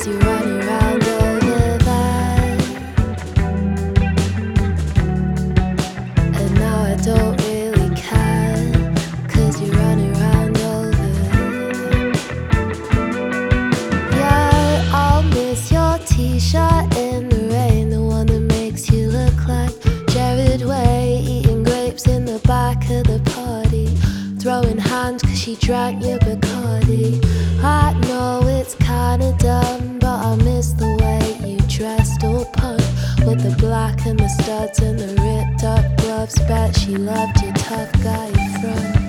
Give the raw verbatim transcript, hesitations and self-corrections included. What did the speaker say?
'cause you run around over that. And now I don't really care, 'cause you run around over that. Yeah, I'll miss your t-shirt in the rain, the one that makes you look like Jared Way, eating grapes in the back of the party, throwing hands 'cause she drank your Bacardi. I know it's kinda dumb, but I miss the way you dressed all punk, with the black and the studs and the ripped up gloves. Bet she loved your tough guy front.